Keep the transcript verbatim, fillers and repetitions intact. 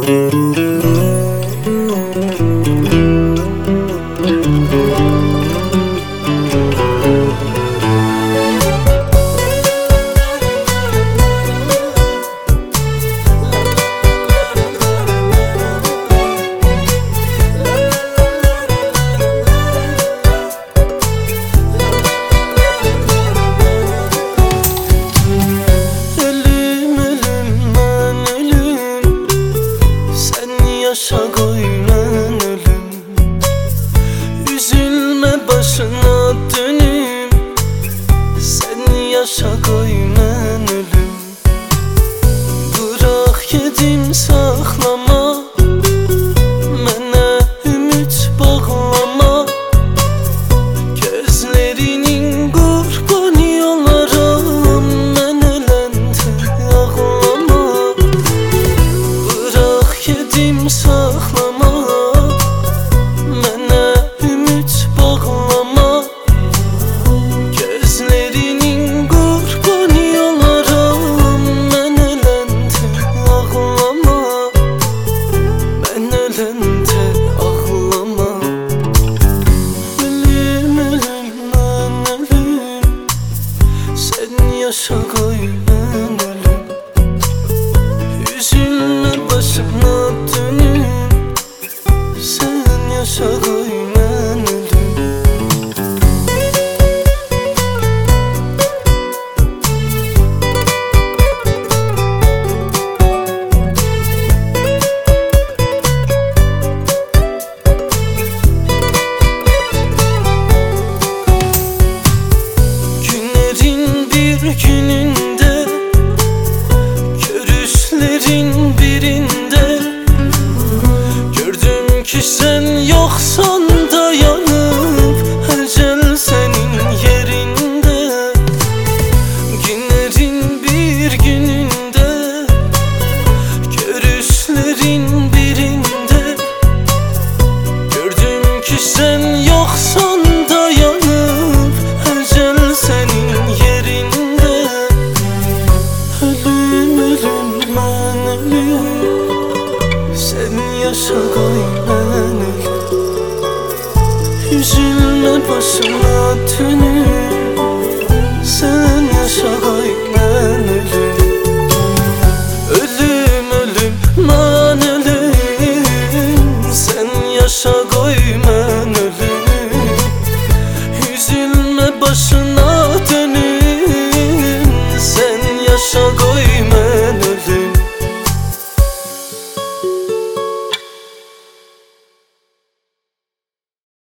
Yaşa koyman ölüm, üzülme başına dönüm. Sen yaşa koyman ölüm, bırak yedim saklama, mənə ümit bağlama. Gözlerinin qurbanı olaram, mən öləndə ağlama. Bırak yedim saklama, mənə ümit bağlama. Gözlerinin qurbanı olaram, mən öləndə ağlama. Mən öləndə ağlama. Ölüm, ölüm, mən ölüm, sən yaşa qoy mən ölüm. Üzülme başına dönüm, sen yaşa koy mən ölüm. Günlerin bir gününde, görüşlerin birinde gördüm ki sen yoksan dayanıp ecel senin yerinde. Günlerin bir gününde, görüşlerin birinde gördüm ki sen yoksan dayanıp ecel senin yerinde. Ölüm, ölüm, mən ölüm, sen yaşa koy mən ölüm. Üzülme başına dönüm.